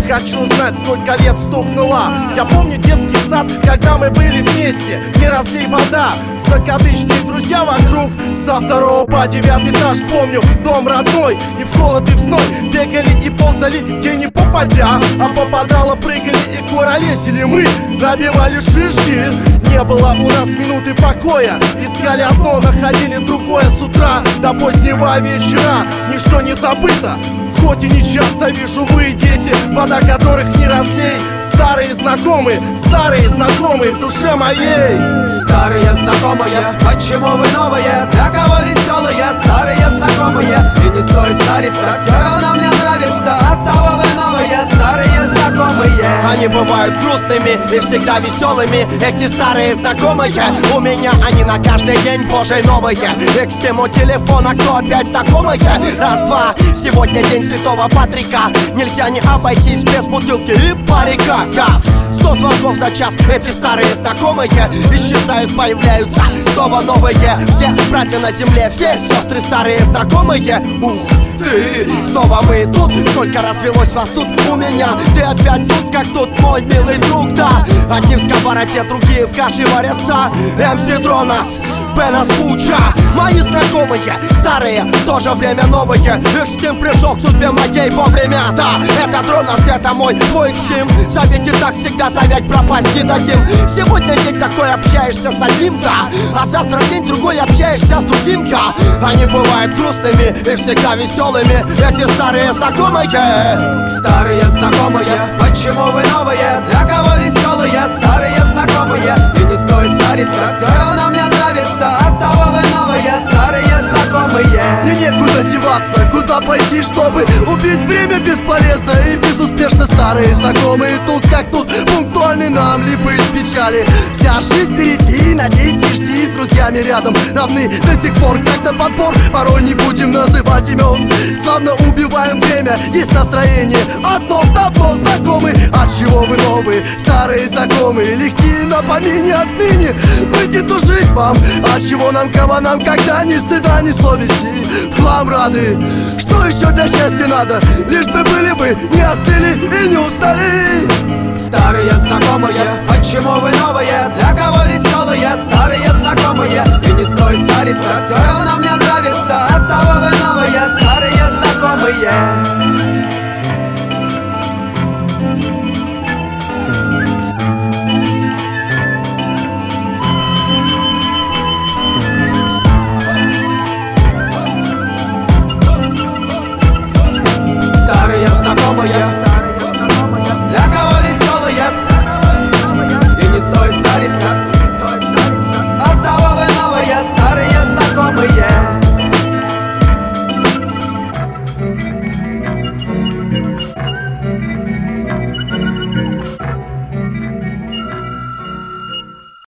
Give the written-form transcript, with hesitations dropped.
хочу знать, сколько лет стукнуло. Я помню детский сад, когда мы были вместе. Не разлей вода, закадычные друзья вокруг. Со 2 по 9 этаж помню дом родной. И в холод, и в зной бегали и ползали, где не попадя. А попадало, прыгали и куролесили мы. Набивали шишки, не было у нас минуты покоя. Искали одно, находили другое с утра до позднего вечера. Ничто не забыто, хоть и не часто вижу вы, дети, вода которых не разлей. Старые знакомые в душе моей. Старые знакомые, почему вы новые? Для кого веселые, старые знакомые? И не стоит стариться, все равно мне нравится. Оттого вы новые, старые знакомые. Они бывают грустными и всегда веселыми. Эти старые знакомые, у меня они на каждый день божий новые. И к стему телефона, кто опять знакомые? Раз-два, сегодня день Святого Патрика. Нельзя не обойтись без бутылки и парика. 100 звонков за час, эти старые знакомые исчезают, появляются снова новые. Все братья на земле, все сестры старые знакомые. Ух ты, снова мы тут, сколько развелось вас тут у меня. Ты опять тут, как тут, мой милый друг, да. Одни в сковороде, другие в каше варятся. МС Дронас, Бенас Куча. Мои знакомые, старые, в то же время новые. Экстим пришел к судьбе моей вовремя, да. Это Дронас, это мой, твой экстим. Совете так всегда совет пропасть не дадим. Сегодня день такой, общаешься с одним, да. А завтра день другой, общаешься с другим, да. Они бывают грустными и всегда веселыми. Эти старые знакомые. Старые знакомые, почему вы новые? Для кого веселые, старые знакомые? И не стоит стариться, все равно мне нравится. Оттого вы новые, старые знакомые. И некуда деваться, куда пойти, чтобы убить время бесполезно и безуспешно. Старые знакомые тут как тут, пунктуальны нам ли быть в печали. Вся жизнь впереди, надейся и жди, с друзьями рядом равны до сих пор, как на подбор. Порой не будем называть имен, славно убиваем время, есть настроение. Одно давно знакомы, от чего вы новые? Старые знакомые, легкие на помине отныне. Быть и тужить вам, от чего нам, кого нам, когда ни стыда, ни совести. В хлам рады, что еще для счастья надо? Лишь бы были вы, не остыли и не устали. Старые знакомые, почему вы новые? Для кого веселые, старые знакомые? И не стоит стариться, все равно мне нравится. Оттого вы новые, старые знакомые.